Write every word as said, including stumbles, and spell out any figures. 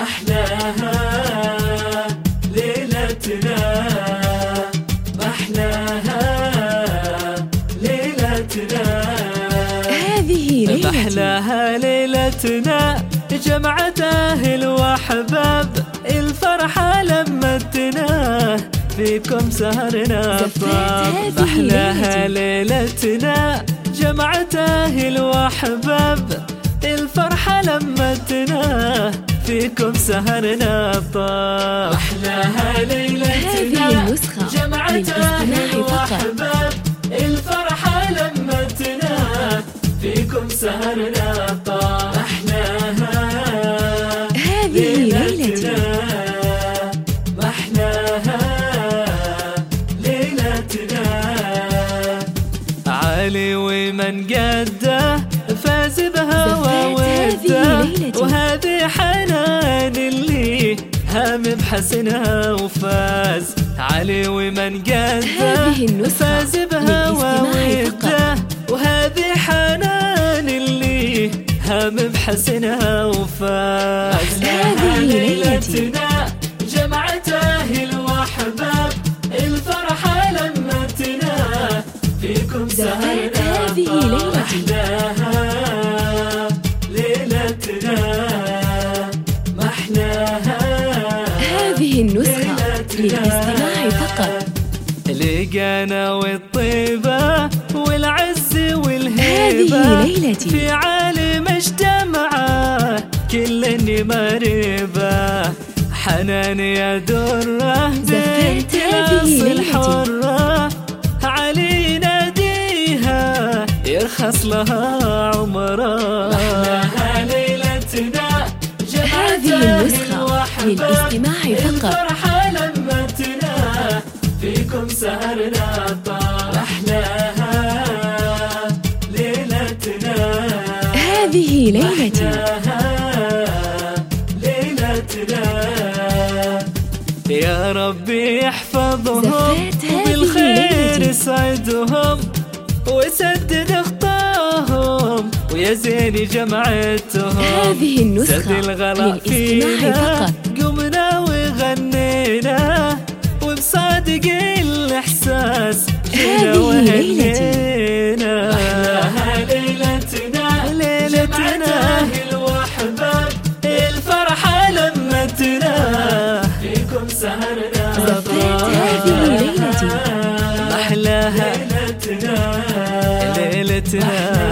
محلاها ليلتنا، محلاها ليلتنا، هذه ليلتي، محلاها ليلتنا، جمعت أهل وأحباب، الفرحة لمتنا، فيكم سهرنا طاب. محلاها ليلتنا، جمعت أهل وأحباب، الفرحة لمتنا، فيكم سهرنا طاب. محلاها ليلتنا، جمعت أهل وأحباب، الفرحة لمتنا، فيكم سهرنا طاب. محلاها هذه ليلتي، محلاها ليلتنا، علي ومن قده فاز بهوى وده، وهذه حنان اللي هام بحسنها وفاز. علي ومن قده فاز بهوى وده، وهذه حنان اللي هام بحسنها وفاز. هذه ليلتنا، جمعت أهل وأحباب، الفرحة لمتنا، فيكم سهرنا طاب. محلاها ليلتنا، محلاها هذه النسخة للاستماع فقط. لقانا والطيبة والعز والهيبة، هذه ليلتي، في عالم اجتمعا كل مريبة، حنان يا درة بنت راس الحرة، علي ناديها يرخص لها عمره. محلاها ليلتنا، هذه النسخة للاستماع فقط. الفرحة لمتنا، فيكم سهرنا طاب. محلاها ليلتنا، هذه ليلتي، يا ربي يحفظهم وبالخير يسعدهم، ويسدد خطاهم، ويا زين جمعتهم. هذه النسخة للاستماع فقط. قمنا وغنينا وبصادق الإحساس هذه ليلتي، محلاها ليلتنا، ليلتنا، أهل وأحباب، الفرحة لمتنا، فيكم سهرنا طاب. هذه ليلتي، محلاها ليلتنا، ليلتنا.